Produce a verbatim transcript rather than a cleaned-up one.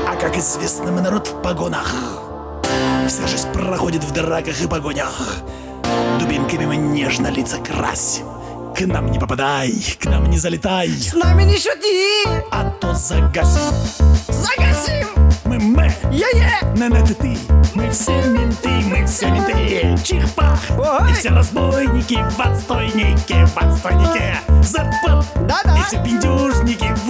А как известно, мы народ в погонах. Вся жизнь проходит в драках и погонях. Дубинками мы нежно лица красим. К нам не попадай, к нам не залетай. С нами не шути, а то загасим. Загасим. Мы мы, е-е, не-не ты ты. Мы все менты, мы все менты. Чих-пах. Ой. И все разбойники в отстойнике, в отстойнике. Запал. Да-да. И все пиндюжники в